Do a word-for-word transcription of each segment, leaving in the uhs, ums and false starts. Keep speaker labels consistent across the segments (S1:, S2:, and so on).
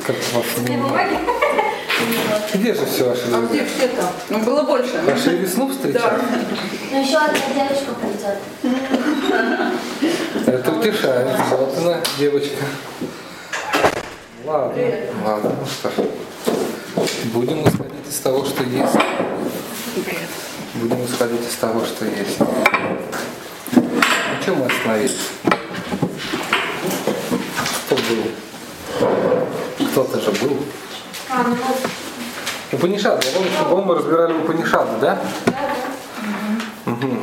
S1: Как вас не Где же все ваши друзья?
S2: А где все там? Ну, было больше.
S1: Ваши весну встречать?
S2: Да.
S3: Ну, еще одна девочка придет.
S1: Это утешает. Вот она, девочка. Ладно, ладно, ну что ж. Будем исходить из того, что есть. Будем исходить из того, что есть. На чем мы остановились? Кто был? Кто-то же был.
S3: А, ну вот.
S1: Упанишады. Я помню, что по-моему, мы разбирали Упанишады, да?
S3: Да, да.
S1: Угу.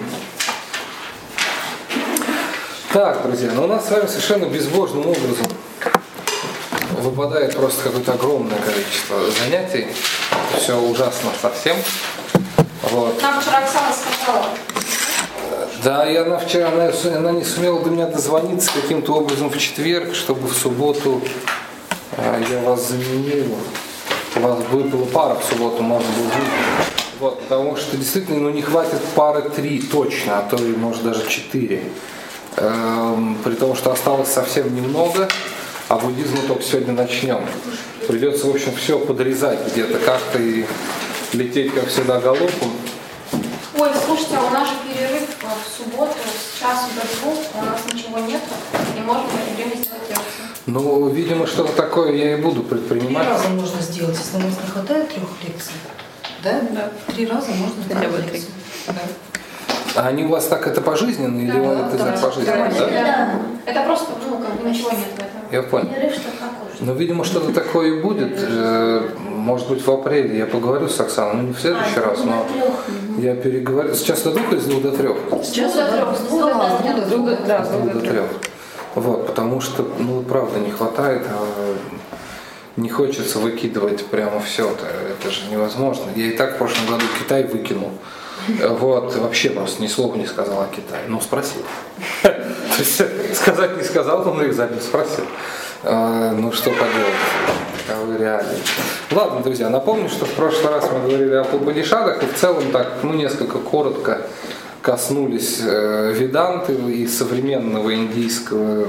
S1: Так, друзья, ну у нас с вами совершенно безбожным образом выпадает просто какое-то огромное количество занятий. Все ужасно совсем. Вот.
S3: Нам вчера Оксана сказала.
S1: Да, и она вчера, она, она не сумела до меня дозвониться каким-то образом в четверг, чтобы в субботу э, я вас заменил. У вас выпала пара в субботу, можно было быть. Вот, потому что действительно ну, не хватит пары три точно, а то и может даже четыре. Эм, при том, что осталось совсем немного, а буддизм мы только сегодня начнем. Придется, в общем, все подрезать где-то как-то и лететь, как всегда, галопом.
S3: Ой, слушайте, а у нас же перерыв в субботу с часу до двух, у нас ничего нет, и можно в это время сделать лекцию.
S1: Ну, видимо, что-то такое я и буду предпринимать.
S4: Три раза можно сделать, если у нас не хватает трех лекций. Да?
S2: Да.
S4: Три раза можно
S2: Хотя бы
S4: сделать
S2: три.
S4: лекцию. Да.
S1: А они у вас так это пожизненно или
S4: Да,
S1: это
S4: да,
S1: так пожизненно,
S4: да.
S1: да?
S3: Да. Это просто, ну, как бы ничего нет в этом.
S1: Я понял.
S3: Перерыв, что покушать.
S1: Ну, видимо, что-то такое и будет. Э, Может быть, в апреле я поговорю с Оксаной, ну не в следующий раз, но я переговорю. Сейчас до двух или с двух до трех?
S4: Сейчас
S3: С двух до трех, с двух до
S4: А,
S3: трех.
S4: с двух до трех.
S2: Да,
S1: С двух до трех. Вот, потому что, ну, правда, не хватает, а не хочется выкидывать прямо все. Это, это же невозможно. Я и так в прошлом году Китай выкинул. Вот, вообще просто ни слова не сказал о Китае. Ну, спросил. То есть сказать не сказал, но на экзамен спросил. Ну, что поделать. Таковы реалии. Ладно, друзья, напомню, что в прошлый раз мы говорили о Упанишадах и в целом так, ну, несколько коротко коснулись э, веданты и современного индийского,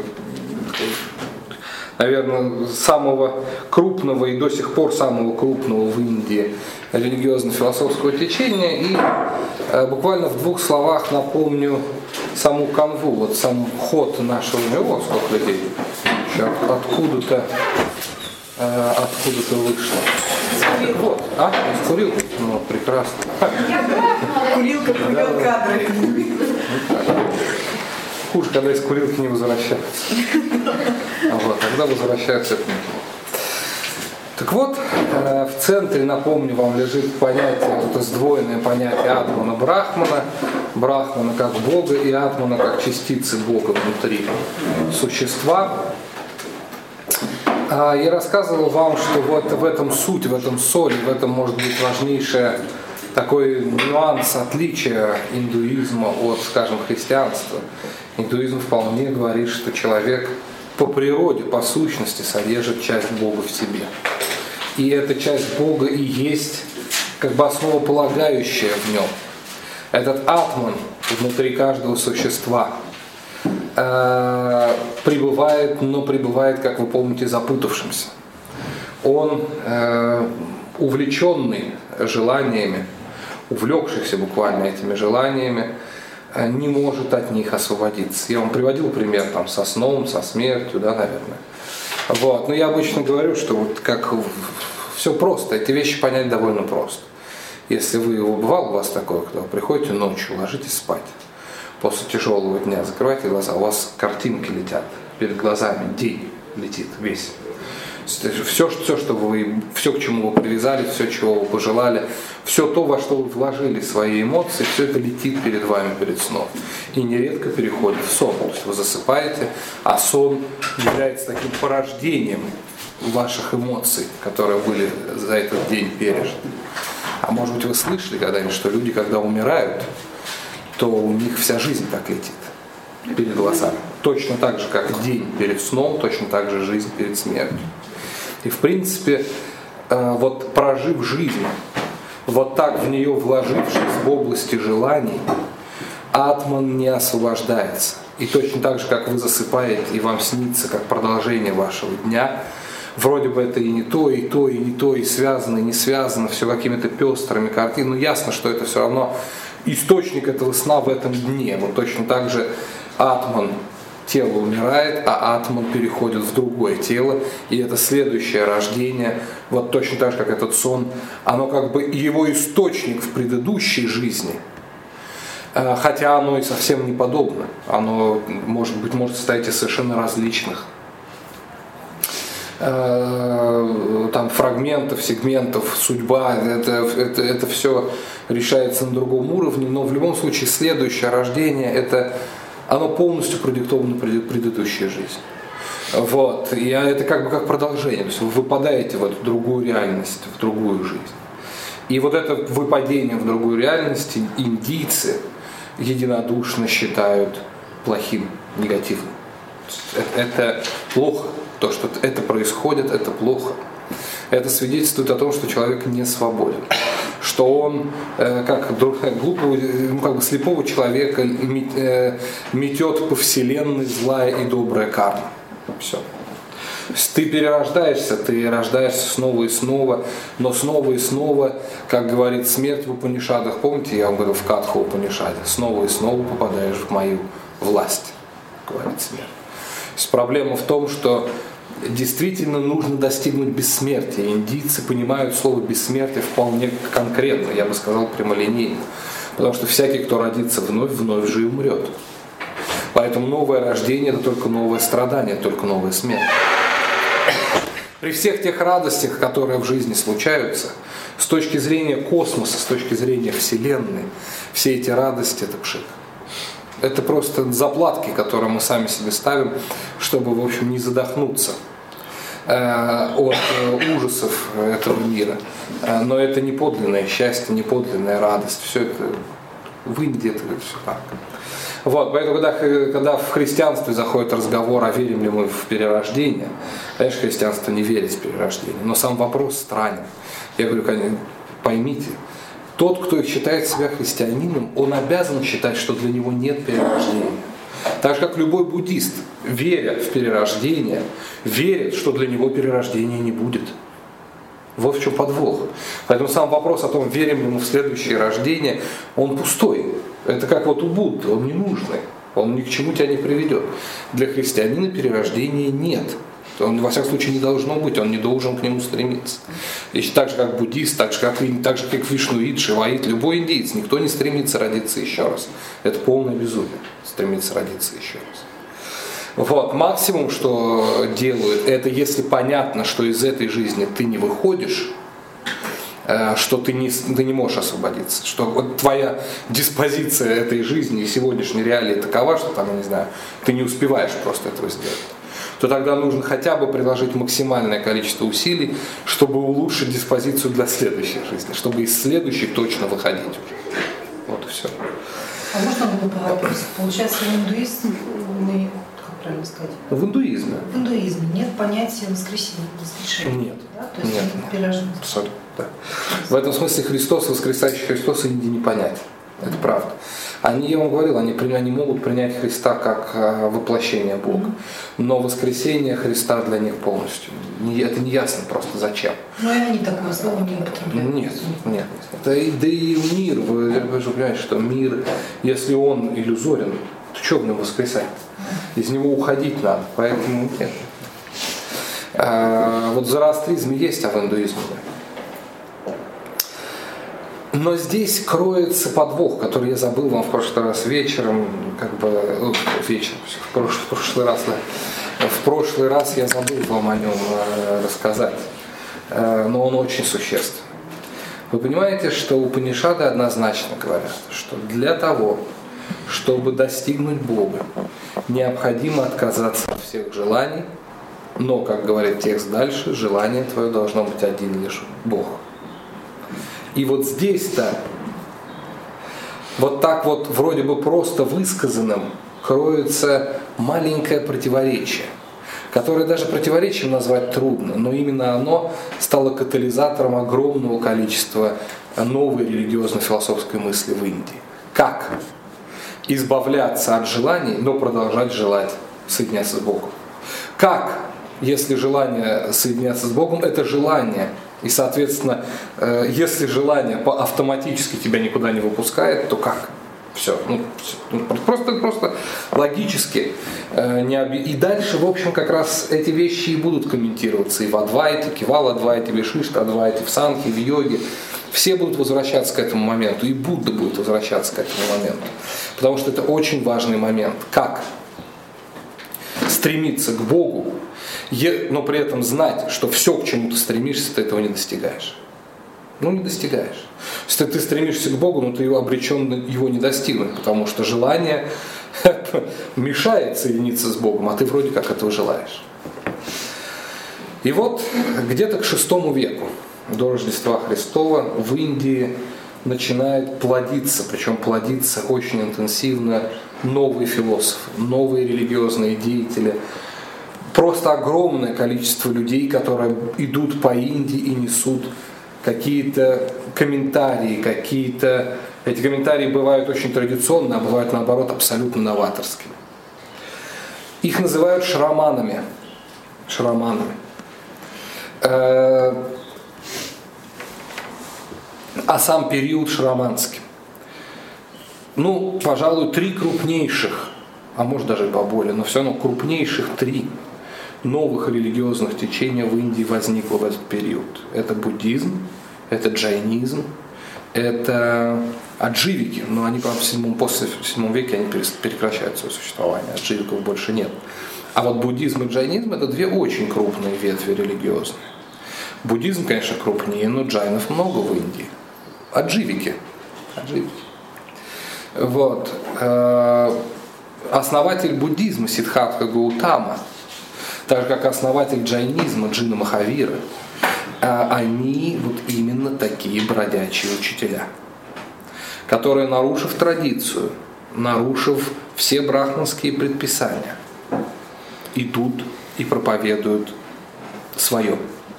S1: наверное, самого крупного и до сих пор самого крупного в Индии религиозно-философского течения. И э, буквально в двух словах напомню саму канву, вот сам ход нашего мира, сколько людей еще от, откуда-то э, откуда-то вышло. Вот, а? Курил? Ну, прекрасно.
S2: Курилка привел кадры.
S1: Хуже, когда из курилки не возвращаются. А вот, когда возвращаются, это неплохо. Так вот, в центре, напомню вам, лежит понятие, это сдвоенное понятие Атмана Брахмана. Брахмана как Бога и Атмана как частицы Бога внутри существа. Я рассказывал вам, что вот в этом суть, в этом соль, в этом может быть важнейшее такой нюанс отличия индуизма от, скажем, христианства. Индуизм вполне говорит, что человек по природе, по сущности содержит часть Бога в себе. И эта часть Бога и есть как бы основополагающая в нем. Этот атман внутри каждого существа э, пребывает, но пребывает, как вы помните, запутавшимся. Он э, увлеченный желаниями, увлекшийся буквально этими желаниями, не может от них освободиться. Я вам приводил пример там, со сном, со смертью, да, наверное. Вот. Но я обычно говорю, что вот как все просто, эти вещи понять довольно просто. Если вы, бывало у вас такое, когда вы приходите ночью, ложитесь спать, после тяжелого дня закрывайте глаза, у вас картинки летят перед глазами, день летит весь. Все, все, что вы, все, к чему вы привязали, все, чего вы пожелали, все то, во что вы вложили свои эмоции, все это летит перед вами перед сном. И нередко переходит в сон. То есть вы засыпаете, а сон является таким порождением ваших эмоций, которые были за этот день пережиты. А может быть, вы слышали когда-нибудь, что люди, когда умирают, то у них вся жизнь так летит перед глазами. Точно так же, как день перед сном, точно так же жизнь перед смертью. И в принципе, вот прожив жизнь, вот так в нее вложившись в области желаний, атман не освобождается. И точно так же, как вы засыпаете, и вам снится как продолжение вашего дня, вроде бы это и не то, и то, и не то, и связано, и не связано, все какими-то пестрыми картинами, но ясно, что это все равно источник этого сна в этом дне. Вот точно так же атман, тело умирает, а атман переходит в другое тело, и это следующее рождение, вот точно так же, как этот сон, оно как бы его источник в предыдущей жизни, хотя оно и совсем не подобно, оно, может быть, может состоять из совершенно различных там фрагментов, сегментов, судьба, это, это, это все решается на другом уровне, но в любом случае следующее рождение, это, оно полностью продиктовано предыдущей жизнью. Вот. И это как бы как продолжение, то есть вы выпадаете в эту другую реальность, в другую жизнь. И вот это выпадение в другую реальность индийцы единодушно считают плохим, негативным. Это, это плохо. То, что это происходит, это плохо. Это свидетельствует о том, что человек не свободен. Что он, э, как глупого, ну, как бы слепого человека, метет по вселенной злая и добрая карма. Все. Ты перерождаешься, ты рождаешься снова и снова, но снова и снова, как говорит смерть в Упанишадах, помните, я вам говорил в Катха Упанишаде, снова и снова попадаешь в мою власть, говорит смерть. То есть проблема в том, что действительно нужно достигнуть бессмертия. Индийцы понимают слово бессмертие вполне конкретно, я бы сказал прямолинейно. Потому что всякий, кто родится вновь, вновь же и умрет. Поэтому новое рождение – это только новое страдание, только новая смерть. При всех тех радостях, которые в жизни случаются, с точки зрения космоса, с точки зрения Вселенной, все эти радости – это пшик. Это просто заплатки, которые мы сами себе ставим, чтобы, в общем, не задохнуться э, от э, ужасов этого мира. Э, но это не подлинное счастье, не подлинная радость. Все это в Индии, это все так. Вот, поэтому, когда, когда в христианстве заходит разговор, а верим ли мы в перерождение, конечно, христианство не верит в перерождение, но сам вопрос странен. Я говорю, поймите, тот, кто считает себя христианином, он обязан считать, что для него нет перерождения. Так же, как любой буддист, веря в перерождение, верит, что для него перерождения не будет. Вот в чем подвох. Поэтому сам вопрос о том, верим ли мы в следующее рождение, он пустой. Это как вот у Будды, он не нужный, он ни к чему тебя не приведет. Для христианина перерождения нет. Он, во всяком случае, не должно быть, он не должен к нему стремиться. И так же, как буддист, так же, как, так же, как вишнуит, шиваит, любой индиец, никто не стремится родиться еще раз. Это полное безумие, стремиться родиться еще раз. Вот. Максимум, что делают, это если понятно, что из этой жизни ты не выходишь, что ты не, ты не можешь освободиться, что вот твоя диспозиция этой жизни и сегодняшней реалии такова, что там, я не знаю, ты не успеваешь просто этого сделать, то тогда нужно хотя бы приложить максимальное количество усилий, чтобы улучшить диспозицию для следующей жизни, чтобы из следующей точно выходить уже. Вот и все.
S4: А можно глупый вопрос? Получается, в индуизме, как правильно сказать?
S1: В индуизме.
S4: В индуизме нет понятия воскресения, воскрешения.
S1: Нет.
S4: Да? То есть
S1: нет,
S4: нет перерождения.
S1: Абсолютно. Да. В этом смысле Христос, воскресающий Христос, Индии не понять. Это правда. Они, я вам говорил, они, они могут принять Христа как воплощение Бога. Но воскресение Христа для них полностью. Это не ясно просто зачем.
S4: Но и они такое слово не употребляют.
S1: Нет, нет. Да и, да и мир, вы, вы же понимаете, что мир, если он иллюзорен, то что в нем воскресать? Из него уходить надо, поэтому нет. А, вот в зороастризме есть, а в индуизме нет. Но здесь кроется подвох, который я забыл вам в прошлый раз вечером, как бы, ну, вечером, в прошлый, в прошлый раз, да. В прошлый раз я забыл вам о нем э, рассказать, э, но он очень существенный. Вы понимаете, что Упанишады однозначно говорят, что для того, чтобы достигнуть Бога, необходимо отказаться от всех желаний, но, как говорит текст дальше, желание твое должно быть один лишь Бог. И вот здесь-то, вот так вот вроде бы просто высказанным, кроется маленькое противоречие, которое даже противоречием назвать трудно, но именно оно стало катализатором огромного количества новой религиозно-философской мысли в Индии. Как избавляться от желаний, но продолжать желать соединяться с Богом? Как Если желание соединяться с Богом, это желание. И, соответственно, если желание автоматически тебя никуда не выпускает, то как? Все. Ну, просто, просто логически. И дальше, в общем, как раз эти вещи и будут комментироваться. И в Адвайте, Кевал Адвайте, Вишишта Адвайте, в Санхе, в йоге. Все будут возвращаться к этому моменту. И Будда будет возвращаться к этому моменту. Потому что это очень важный момент. Как стремиться к Богу, но при этом знать, что все, к чему ты стремишься, ты этого не достигаешь. Ну, не достигаешь. Если ты стремишься к Богу, но ты обречен его не достигнуть, потому что желание мешает соединиться с Богом, а ты вроде как этого желаешь. И вот где-то к шестому веку до Рождества Христова в Индии начинает плодиться, причем плодиться очень интенсивно, новые философы, новые религиозные деятели. Просто огромное количество людей, которые идут по Индии и несут какие-то комментарии, какие-то... Эти комментарии бывают очень традиционные, а бывают, наоборот, абсолютно новаторскими. Их называют шраманами. Шраманами. А сам период шраманский. Ну, пожалуй, три крупнейших, а может даже и поболее, но все равно крупнейших три новых религиозных течения в Индии возникло в этот период. Это буддизм, это джайнизм, это адживики, но они, правда, в седьмом, после седьмом веке они прекращают свое существование, адживиков больше нет. А вот буддизм и джайнизм – это две очень крупные ветви религиозные. Буддизм, конечно, крупнее, но джайнов много в Индии. Адживики. Адживики. Вот. Основатель буддизма Сиддхартха Гаутама, так же как основатель джайнизма Джина Махавира, они вот именно такие бродячие учителя, которые, нарушив традицию, нарушив все брахманские предписания, идут и проповедуют свое.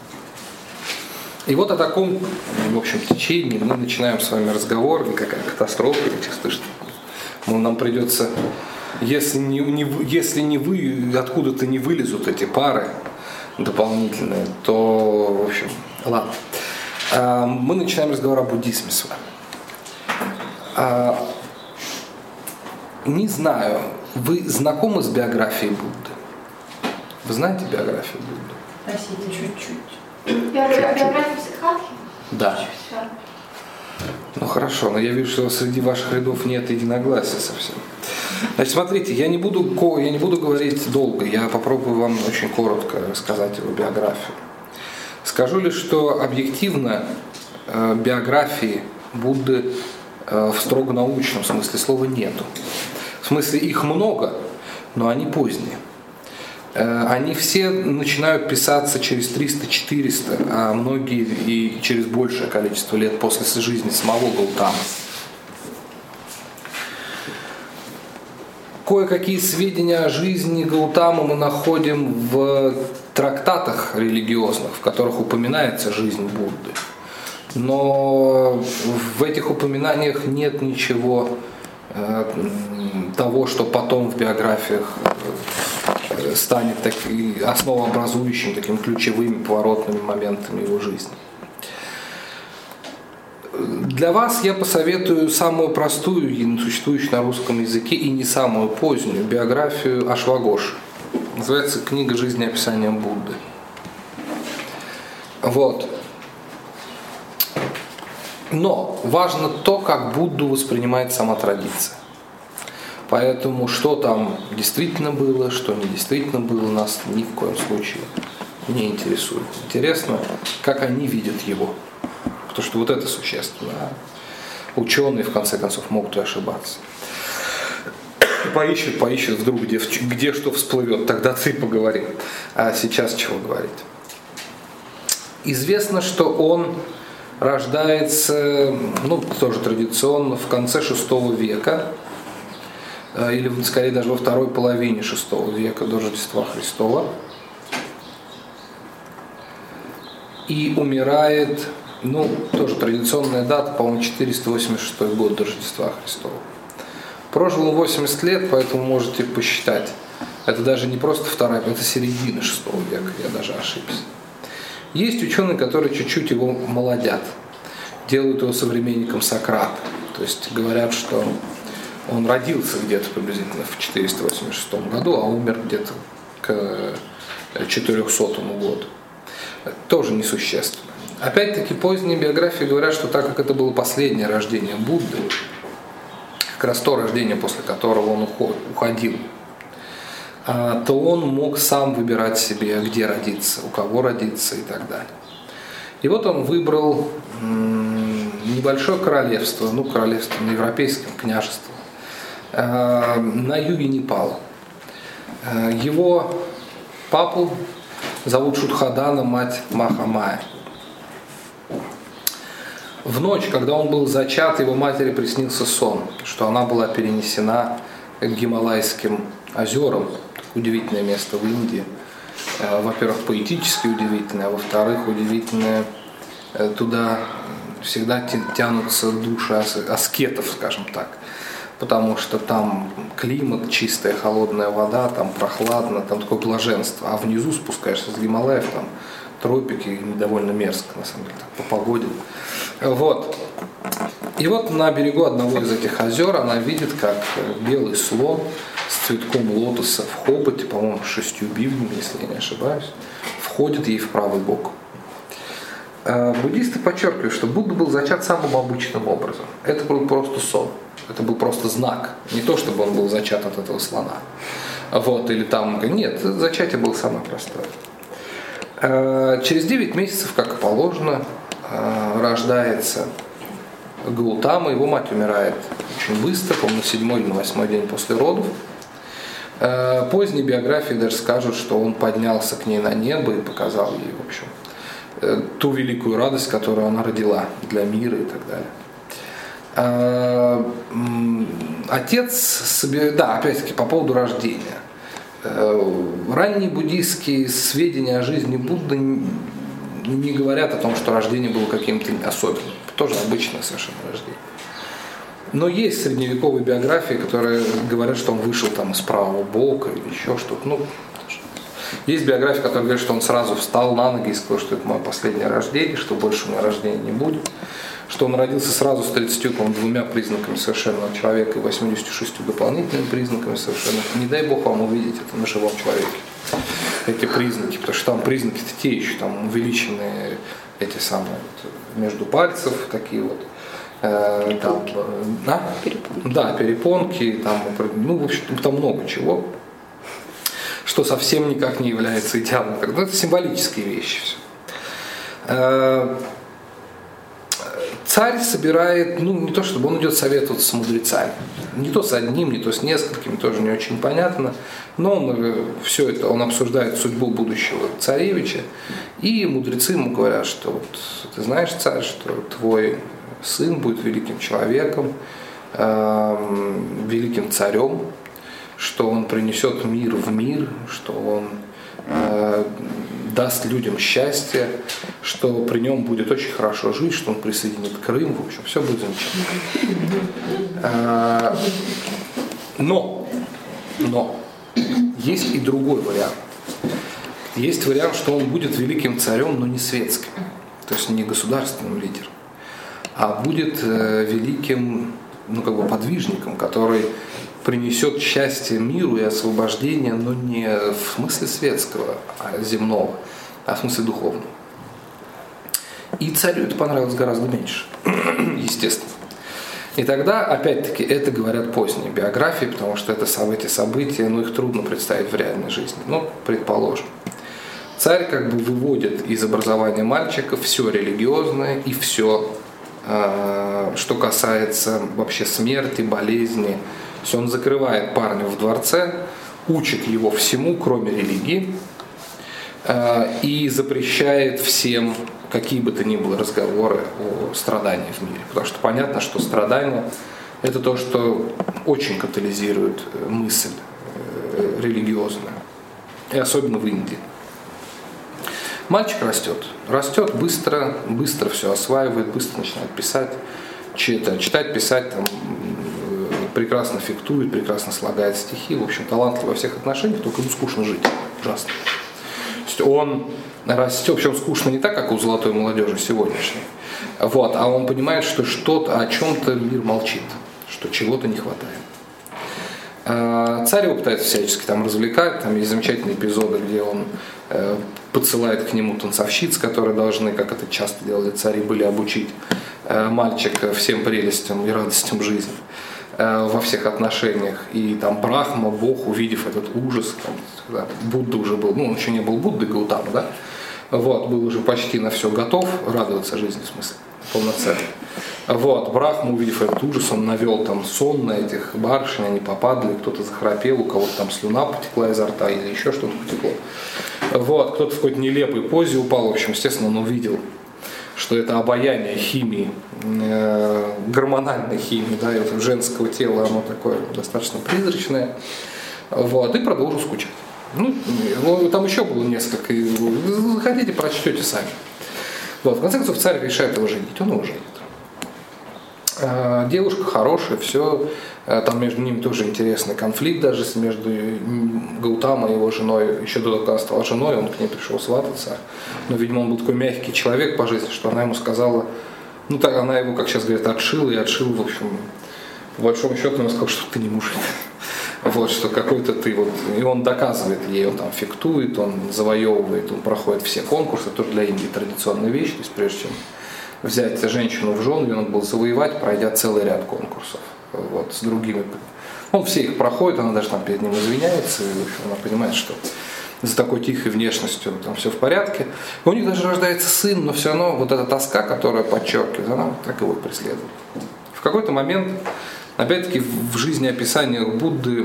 S1: И вот о таком, в общем, течении мы начинаем с вами разговор, или какая катастрофа, или чисто что. Нам придется, если не, не, если не вы, откуда-то не вылезут эти пары дополнительные, то, в общем, ладно. Мы начинаем разговор о буддизме с вами. Не знаю, вы знакомы с биографией Будды? Вы знаете биографию Будды?
S4: Простите, чуть-чуть.
S3: Биография Сиддхартхи?
S1: Да. Ну хорошо, но я вижу, что среди ваших рядов нет единогласия совсем. Значит, смотрите, я не буду, я не буду говорить долго, я попробую вам очень коротко рассказать его биографию. Скажу лишь, что объективно э, биографии Будды э, в строго научном смысле слова нету. В смысле их много, но они поздние. Э, они все начинают писаться через триста-четыреста, а многие и через большее количество лет после жизни самого Гаутамы. Кое-какие сведения о жизни Гаутамы мы находим в трактатах религиозных, в которых упоминается жизнь Будды. Но в этих упоминаниях нет ничего э, того, что потом в биографиях э, станет так, основообразующим, такими ключевыми поворотными моментами его жизни. Для вас я посоветую самую простую, существующую на русском языке, и не самую позднюю биографию Ашвагоши. Называется «Книга жизни описания Будды». Вот. Но важно то, как Будду воспринимает сама традиция. Поэтому что там действительно было, что не действительно было, нас ни в коем случае не интересует. Интересно, как они видят его. Потому что вот это существенно. Ученые, в конце концов, могут и ошибаться. Поищут, поищут вдруг, где, где что всплывет, тогда ты поговорим. А сейчас чего говорить? Известно, что он рождается, ну, тоже традиционно, в конце шестого века, или, скорее, даже во второй половине шестого века до Рождества Христова. И умирает, ну, тоже традиционная дата, по-моему, четыреста восемьдесят шестой год до Рождества Христова. Прожил он восемьдесят лет, поэтому можете посчитать, Это даже не просто вторая, это середина шестого века, я даже ошибся. Есть ученые, которые чуть-чуть его молодят, делают его современником Сократа. То есть говорят, что он родился где-то приблизительно в четыреста восемьдесят шестом году, а умер где-то к четырехсотому году. Тоже несущественно. Опять-таки поздние биографии говорят, что так как это было последнее рождение Будды, как раз то рождение, после которого он уходил, то он мог сам выбирать себе, где родиться, у кого родиться и так далее. И вот он выбрал небольшое королевство, ну, королевство на европейском княжестве, на юге Непала. Его папу зовут Шудхадана, мать Махамая. В ночь, когда он был зачат, его матери приснился сон, что она была перенесена к Гималайским озерам, удивительное место в Индии. Во-первых, поэтически удивительное, а во-вторых, удивительное, туда всегда тянутся души аскетов, скажем так, потому что там климат, чистая холодная вода, там прохладно, там такое блаженство, а внизу спускаешься с Гималаев, там тропики, довольно мерзко, на самом деле, так, по погоде. Вот. И вот на берегу одного из этих озер она видит, как белый слон с цветком лотоса в хоботе, по-моему, с шестью бивнями, если я не ошибаюсь, входит ей в правый бок. Буддисты подчеркивают, что Будда был зачат самым обычным образом. Это был просто сон. Это был просто знак. Не то, чтобы он был зачат от этого слона. Вот, или там, нет, зачатие было самое простое. Через девять месяцев, как и положено, рождается Гаутама, его мать умирает очень быстро, по-моему, на седьмой или на восьмой день после родов. Поздние биографии даже скажут, что он поднялся к ней на небо и показал ей, в общем, ту великую радость, которую она родила для мира и так далее. Отец, да, опять-таки по поводу рождения. Ранние буддийские сведения о жизни Будды не говорят о том, что рождение было каким-то особенным. Тоже обычное совершенно рождение. Но есть средневековые биографии, которые говорят, что он вышел там из правого бока или еще что-то. Ну, есть биографии, которые говорят, что он сразу встал на ноги и сказал, что это мое последнее рождение, что больше у меня рождения не будет. Что он родился сразу с тридцатью двумя признаками совершенного человека и восьмидесятью шестью дополнительными признаками совершенных. Не дай Бог вам увидеть это на живом человеке, эти признаки, потому что там признаки-то те еще, там увеличенные эти самые между пальцев, такие вот, э, там, а? перепонки. Да, перепонки, там, ну, в общем, там много чего, что совсем никак не является идеалом. Но это символические вещи все. Э, Царь собирает, ну не то чтобы он идет советоваться с мудрецами, не то с одним, не то с несколькими, тоже не очень понятно, но он все это, он обсуждает судьбу будущего царевича, и мудрецы ему говорят, что вот, ты знаешь, царь, что твой сын будет великим человеком, э, великим царем, что он принесет мир в мир, что он э, даст людям счастье, что при нем будет очень хорошо жить, что он присоединит Крым, в общем, все будет замечательно. Но, но, есть и другой вариант. Есть вариант, что он будет великим царем, но не светским, то есть не государственным лидером, а будет великим, ну, как бы подвижником, который принесет счастье миру и освобождение, но не в смысле светского, а земного, а в смысле духовного. И царю это понравилось гораздо меньше, естественно. И тогда, опять-таки, это говорят поздние биографии, потому что это, эти события, ну, их трудно представить в реальной жизни. Ну, предположим. Царь как бы выводит из образования мальчика все религиозное и все, что касается вообще смерти, болезни. То есть он закрывает парня в дворце, учит его всему, кроме религии, и запрещает всем какие бы то ни было разговоры о страдании в мире. Потому что понятно, что страдание – это то, что очень катализирует мысль религиозную, и особенно в Индии. Мальчик растет, растет быстро, быстро все осваивает, быстро начинает писать, читать, читать, писать, там, прекрасно фехтует, прекрасно слагает стихи, в общем, талантлив во всех отношениях, только ему скучно жить, ужасно. То есть он растет, причем скучно не так, как у золотой молодежи сегодняшней, вот, а он понимает, что что-то, о чем-то мир молчит, что чего-то не хватает. Царь его пытается всячески там развлекать, там есть замечательные эпизоды, где он э, подсылает к нему танцовщиц, которые должны, как это часто делали цари, были обучить э, мальчика всем прелестям и радостям жизни э, во всех отношениях. И там Брахма, Бог, увидев этот ужас, там, когда Будда уже был, ну он еще не был Буддой, Гаутама, да, вот, был уже почти на все готов, радоваться жизни, в смысле, полноценно. Вот, Брахма, увидев этот ужас, он навел там сон на этих барышень, они попадали, кто-то захрапел, у кого-то там слюна потекла изо рта или еще что-то потекло. Вот, кто-то в какой-то нелепой позе упал, в общем, естественно, он увидел, что это обаяние химии, э, гормональной химии, да, и вот женского тела, оно такое достаточно призрачное, вот, и продолжил скучать. Ну, там еще было несколько, хотите, прочтете сами. Вот, в конце концов, царь решает его женить, он его женит. Девушка хорошая, все, там между ними тоже интересный конфликт даже между Гаутамой и его женой, еще до того, как она стала женой, он к ней пришел свататься, но, видимо, он был такой мягкий человек по жизни, что она ему сказала, ну так она его, как сейчас говорят, отшила и отшила, в общем, по большому счету он сказал, что ты не мужик, вот, что какой-то ты, вот, и он доказывает ей, он там фехтует, он завоевывает, он проходит все конкурсы, тоже для Индии традиционная вещь, то есть прежде чем взять женщину в жены, он был завоевать, пройдя целый ряд конкурсов вот, с другими. Он все их проходит, она даже там перед ним извиняется, и, в общем, она понимает, что за такой тихой внешностью там все в порядке. И у них даже рождается сын, но все равно вот эта тоска, которая подчеркивает, она так его преследует. В какой-то момент, опять-таки, в жизнеописаниях Будды,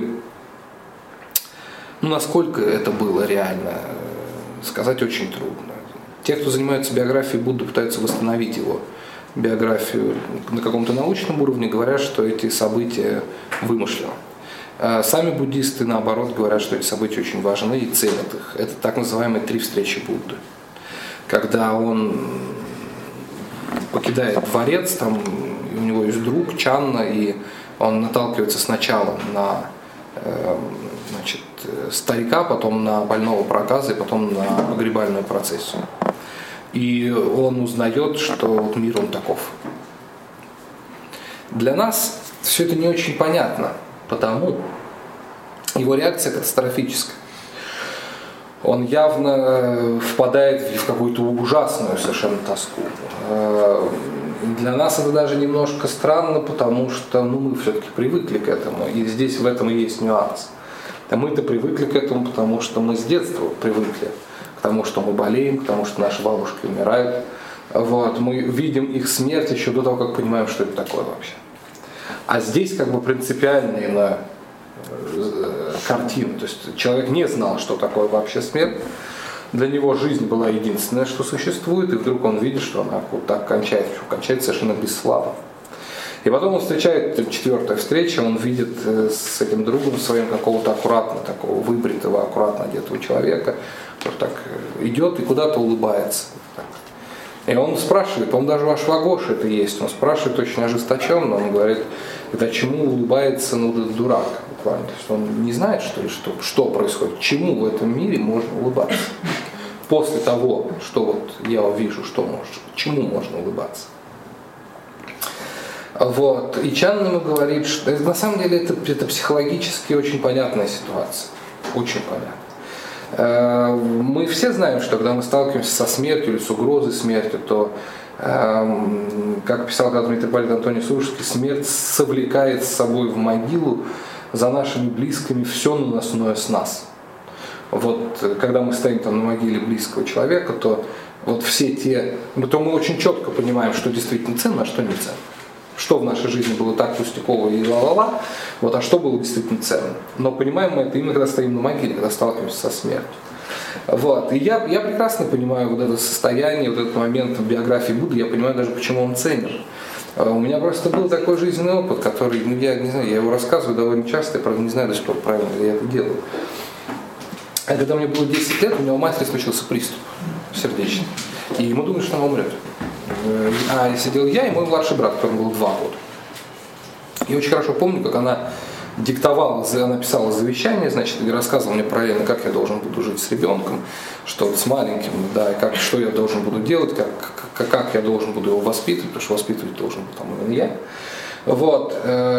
S1: ну, насколько это было реально, сказать очень трудно. Те, кто занимается биографией Будды, пытаются восстановить его биографию на каком-то научном уровне, говорят, что эти события вымышлены. Сами буддисты, наоборот, говорят, что эти события очень важны и ценят их. Это так называемые три встречи Будды. Когда он покидает дворец, там у него есть друг Чанна, и он наталкивается сначала на значит, старика, потом на больного проказа, и потом на погребальную процессию. И он узнает, что вот мир он таков. Для нас все это не очень понятно, потому его реакция катастрофическая. Он явно впадает в какую-то ужасную совершенно тоску. Для нас это даже немножко странно, потому что ну, мы все-таки привыкли к этому, и здесь в этом и есть нюанс. А мы-то привыкли к этому, потому что мы с детства привыкли к тому, что мы болеем, к тому, что наши бабушки умирают. Вот. Мы видим их смерть еще до того, как понимаем, что это такое вообще. А здесь как бы принципиально иная картина. То есть человек не знал, что такое вообще смерть. Для него жизнь была единственное, что существует, и вдруг он видит, что она вот так кончается, кончается совершенно бесславно. И потом он встречает четвертая встреча, он видит с этим другом своим какого-то аккуратно, такого выбритого, аккуратно одетого человека, который так идет и куда-то улыбается. И он спрашивает, по-моему, даже у Ашвагоши это есть, он спрашивает очень ожесточенно, он говорит, это чему улыбается ну, дурак, буквально. То есть он не знает, что ли, что, что происходит, чему в этом мире можно улыбаться. После того, что вот я увижу, что может, чему можно улыбаться. Вот. И Чанна ему говорит, что на самом деле это, это психологически очень понятная ситуация. Очень понятная. Мы все знаем, что когда мы сталкиваемся со смертью или с угрозой смерти, то, как писал когда-то митрополит Антоний Сурожский, смерть совлекает с собой в могилу за нашими близкими все наносное с нас. Вот когда мы стоим там на могиле близкого человека, то вот все те, то мы очень четко понимаем, что действительно ценно, а что не ценно. Что в нашей жизни было так пустяково и ла-ла-ла, вот, а что было действительно ценно. Но понимаем мы это именно когда стоим на могиле, когда сталкиваемся со смертью. Вот. И я, я прекрасно понимаю вот это состояние, вот этот момент в биографии Будды, я понимаю даже, почему он ценен. У меня просто был такой жизненный опыт, который, ну, я не знаю, я его рассказываю довольно часто, я, правда, не знаю до сих пор, правильно ли я это делаю. А когда мне было десять лет, у меня у матери случился приступ сердечный. И мы думали, что она умрет. А сидел я и мой младший брат, которому было два года. Я очень хорошо помню, как она диктовала, она писала завещание, значит, и рассказывала мне параллельно, как я должен буду жить с ребенком, что вот с маленьким, да, и как, что я должен буду делать, как, как, как я должен буду его воспитывать, потому что воспитывать должен был там именно я. Вот.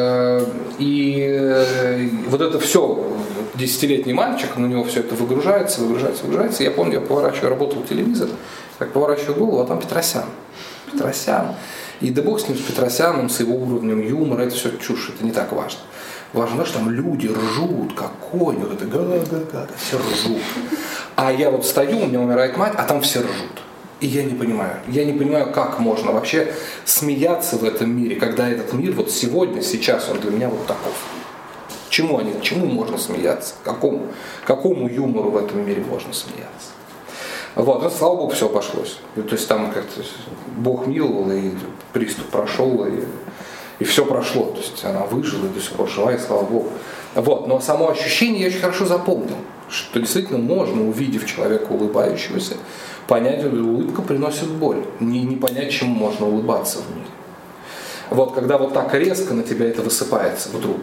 S1: И вот это все, десятилетний мальчик, на него все это выгружается, выгружается, выгружается. Я помню, я поворачиваю, работал в телевизор, как поворачиваю голову, а там Петросян. Петросян. И да бог с ним, с Петросяном, с его уровнем юмора, это все чушь, это не так важно. Важно, что там люди ржут, как конь, вот это га-га-га, все ржут. А я вот стою, у меня умирает мать, а там все ржут. И я не понимаю, я не понимаю, как можно вообще смеяться в этом мире, когда этот мир вот сегодня, сейчас он для меня вот таков. Чему они, чему можно смеяться? Какому, какому юмору в этом мире можно смеяться? Вот, ну, слава Богу, все обошлось. То есть там как-то Бог миловал, и приступ прошел, и, и все прошло. То есть она выжила, и до сих пор жива, и слава Богу. Вот, но само ощущение я очень хорошо запомнил, что действительно можно, увидев человека улыбающегося, понять, что улыбка приносит боль. Не, не понять, чему можно улыбаться в мире. Вот, когда вот так резко на тебя это высыпается вдруг.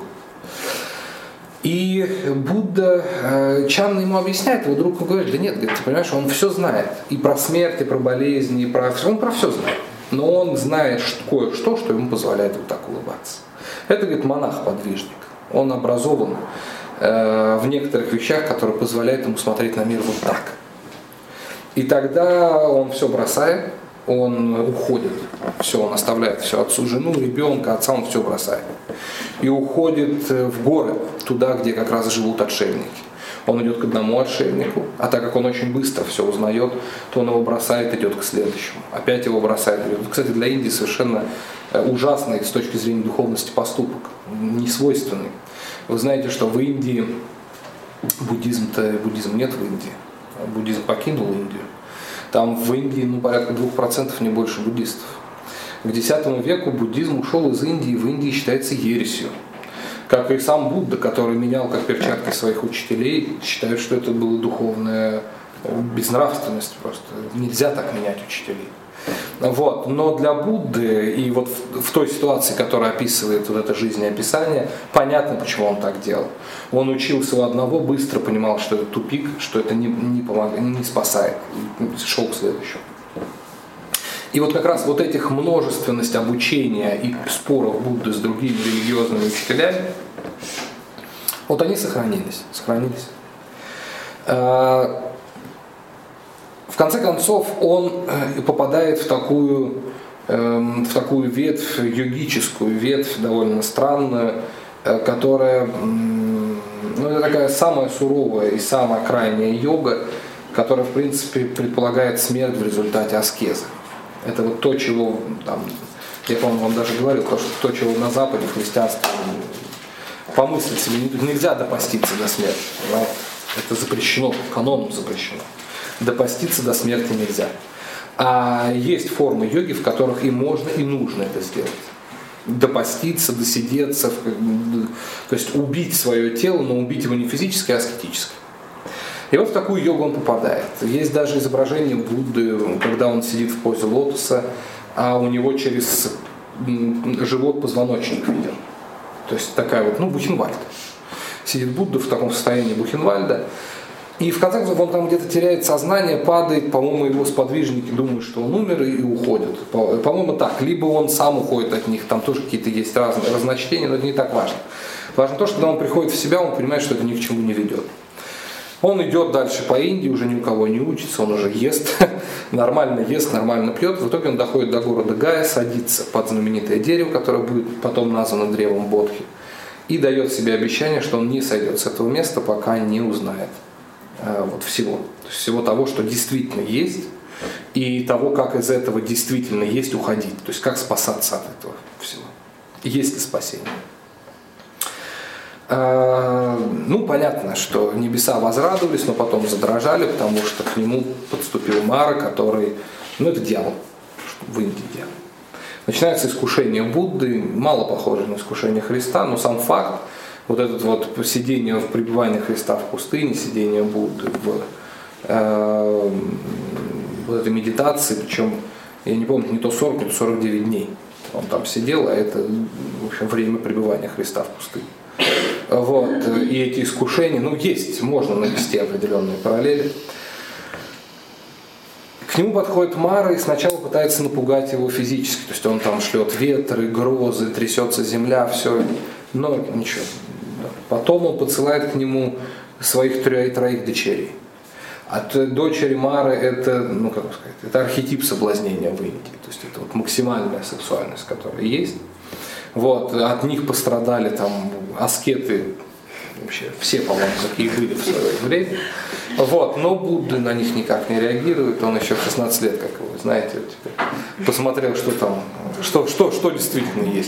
S1: И Будда, э, Чанна ему объясняет, его друг говорит, да нет, говорит, ты понимаешь, он все знает. И про смерть, и про болезни, и про все. Он про все знает. Но он знает кое-что, что ему позволяет вот так улыбаться. Это, говорит, монах-подвижник. Он образован э, в некоторых вещах, которые позволяют ему смотреть на мир вот так. И тогда он все бросает, он уходит, все, он оставляет все, отцу, жену, ребенка, отца, он все бросает. И уходит в горы, туда, где как раз живут отшельники. Он идет к одному отшельнику, а так как он очень быстро все узнает, то он его бросает, идет к следующему. Опять его бросает, идет. Кстати, для Индии совершенно ужасный с точки зрения духовности поступок, несвойственный. Вы знаете, что в Индии буддизм-то, буддизм нет в Индии. Буддизм покинул Индию. Там в Индии ну, порядка двух процентов, не больше буддистов. К десятому веку буддизм ушел из Индии, в Индии считается ересью. Как и сам Будда, который менял как перчатки своих учителей, считают, что это была духовная безнравственность просто. Нельзя так менять учителей. Вот. Но для Будды и вот в, в той ситуации, которая описывает вот это жизнеописание, понятно, почему он так делал. Он учился у одного, быстро понимал, что это тупик, что это не, не, помогает, не спасает, и шел к следующему. И вот как раз вот этих множественность обучения и споров Будды с другими религиозными учителями, вот они сохранились. сохранились. В конце концов, он попадает в такую, в такую ветвь, йогическую ветвь, довольно странную, которая, ну, это такая самая суровая и самая крайняя йога, которая, в принципе, предполагает смерть в результате аскезы. Это вот то, чего, там, я, по-моему, вам даже говорил, то, что то, чего на Западе в христианстве помыслить себе нельзя допоститься до смерти. Понимаете? Это запрещено, каноном запрещено. Допоститься до смерти нельзя. А есть формы йоги, в которых и можно, и нужно это сделать. Допоститься, досидеться, то есть убить свое тело, но убить его не физически, а аскетически. И вот в такую йогу он попадает. Есть даже изображение Будды, когда он сидит в позе лотоса, а у него через живот позвоночник виден. То есть такая вот, ну, Бухенвальд. Сидит Будда в таком состоянии Бухенвальда. И в конце концов он там где-то теряет сознание, падает, по-моему, его сподвижники думают, что он умер и уходят. По-моему, так. Либо он сам уходит от них, там тоже какие-то есть разные разночтения, но это не так важно. Важно то, что когда он приходит в себя, он понимает, что это ни к чему не ведет. Он идет дальше по Индии, уже ни у кого не учится, он уже ест, нормально ест, нормально пьет. В итоге он доходит до города Гая, садится под знаменитое дерево, которое будет потом названо древом Бодхи, и дает себе обещание, что он не сойдет с этого места, пока не узнает э, вот всего. То есть всего того, что действительно есть, и того, как из этого действительно есть уходить. То есть как спасаться от этого всего. Есть ли спасение? Ну, понятно, что небеса возрадовались, но потом задрожали, потому что к нему подступил Мара, который, ну, это дьявол, в Индии дьявол. Начинается искушение Будды, мало похоже на искушение Христа, но сам факт, вот этот вот сидение в пребывании Христа в пустыне, сидение Будды в э, вот этой медитации, причем, я не помню, не то сорок, не то сорок девять дней. Собственно, он там сидел, а это, в общем, время пребывания Христа в пустыне. Вот. И эти искушения, ну, есть, можно навести определенные параллели. К нему подходит Мара и сначала пытается напугать его физически. То есть он там шлет ветры, грозы, трясется земля, все. Но ничего. Потом он посылает к нему своих троих, троих дочерей. От дочери Мары это, ну как сказать, это архетип соблазнения в Индии. То есть это вот максимальная сексуальность, которая есть. Вот. От них пострадали там аскеты, вообще все, по-моему, какие были в свое время. Вот. Но Будда на них никак не реагирует. Он еще в шестнадцать лет, как вы знаете, вот, посмотрел, что там, что, что, что действительно есть.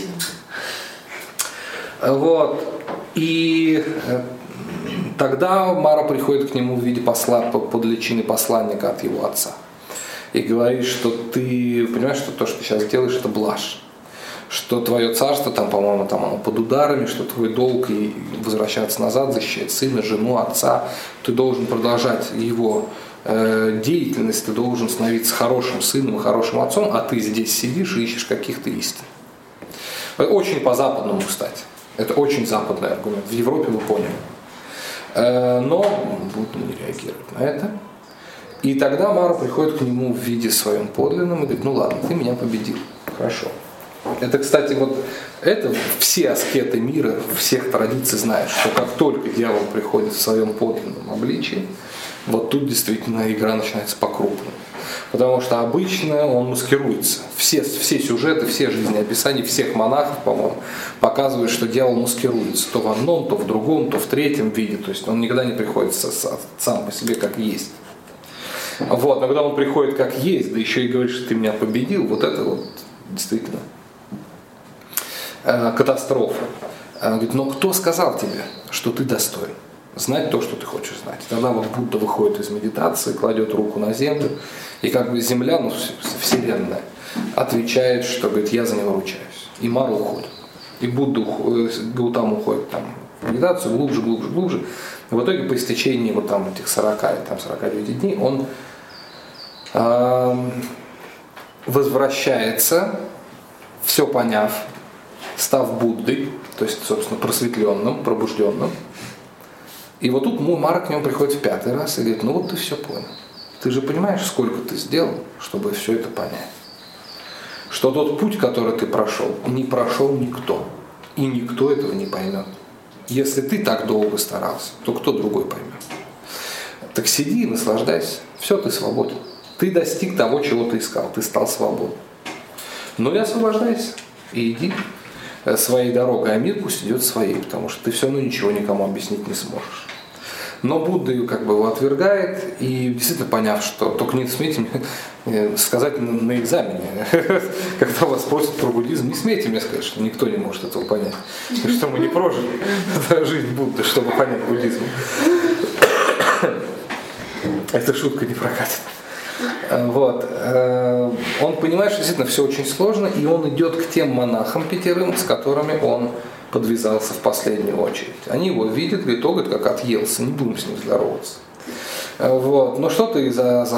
S1: Вот. И тогда Мара приходит к нему в виде посла, под личиной посланника от его отца. И говорит, что ты понимаешь, что то, что ты сейчас делаешь, это блажь. Что твое царство, там, по-моему, там оно под ударами, что твой долг и возвращаться назад, защищать сына, жену, отца. Ты должен продолжать его э, деятельность, ты должен становиться хорошим сыном и хорошим отцом, а ты здесь сидишь и ищешь каких-то истин. Очень по-западному, кстати. Это очень западный аргумент. В Европе вы поняли. Э, но Будда не реагирует на это. И тогда Мара приходит к нему в виде своем подлинном и говорит, ну ладно, ты меня победил. Хорошо. Это, кстати, вот это все аскеты мира, всех традиций знают, что как только дьявол приходит в своем подлинном обличии, вот тут действительно игра начинается по-крупному. Потому что обычно он маскируется. Все, все сюжеты, все жизнеописания всех монахов, по-моему, показывают, что дьявол маскируется. То в одном, то в другом, то в третьем виде. То есть он никогда не приходит сам по себе как есть. Вот, но когда он приходит как есть, да еще и говорит, что ты меня победил, вот это вот действительно катастрофа. Он говорит, но кто сказал тебе, что ты достоин знать то, что ты хочешь знать? И тогда вот Будда выходит из медитации, кладет руку на землю, и как бы земля, ну, вселенная, отвечает, что, говорит, я за него ручаюсь. И Мара уходит. И Будда, Гаутама уходит там в медитацию глубже, глубже, глубже. И в итоге по истечении вот там этих сорока, там, сорока девяти дней он э, возвращается, все поняв, став Буддой, то есть, собственно, просветленным, пробужденным. И вот тут Мара к нему приходит в пятый раз и говорит, ну вот ты все понял. Ты же понимаешь, сколько ты сделал, чтобы все это понять. Что тот путь, который ты прошел, не прошел никто. И никто этого не поймет. Если ты так долго старался, то кто другой поймет? Так сиди и наслаждайся. Все, ты свободен. Ты достиг того, чего ты искал. Ты стал свободным. Ну и освобождайся. И иди своей дорогой, а мир пусть идет своей, потому что ты все равно ничего никому объяснить не сможешь. Но Будда как бы его отвергает, и действительно поняв, что только не смейте мне сказать на, на экзамене, когда вас спросят про буддизм, не смейте мне сказать, что никто не может этого понять, и что мы не прожили жизнь Будды, чтобы понять буддизм. Эта шутка не прокатит. Вот. Он понимает, что действительно все очень сложно, и он идет к тем монахам пятерым, с которыми он подвязался в последнюю очередь. Они его видят, говорят, о, как отъелся, не будем с ним здороваться. Вот. Но что ты за